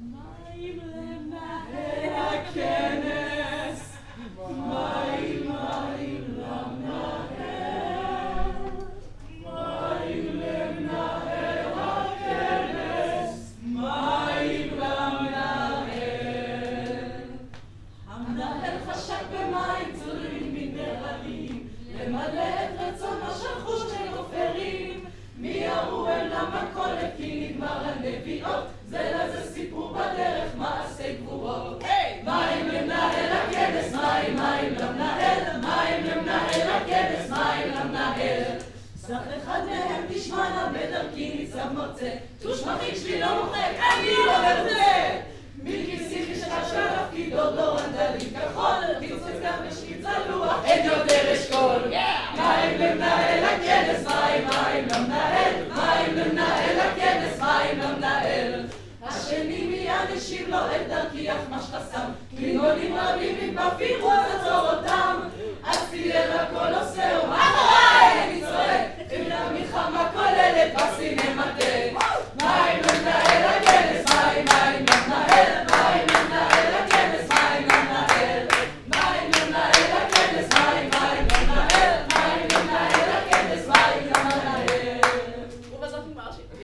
מים למנהל הכנס, מים למנהל, מים למנהל הכנס, מים למנהל. המנהל חשק במים צורים מינרלים, למלא את רצונו של חוש של עופרים. מיהרו אל המכולת כי נגמר הנביאות, זה לזה סיפרו בדרך מעשי גבורות. מים למנהל הכנס, מים למנהל, מים למנהל הכנס, מים למנהל. שר אחד מהם תשמענה בדרכי ניצב מרצה, תושמחים שלי לא מוחק, אני לא מרצה. מכיסי חשכה של תפקידו דור אנדלים כחול, קיצוץ גם בשקיץ הלוח, אין יותר אשכול. מים למנהל הכנס, מים למנהל, מים למנהל הכנס, מים למנהל. השני מיד השיב לו את דרכי אך מה שחסם, קלינונים רבים עם בפירות עצור אותם.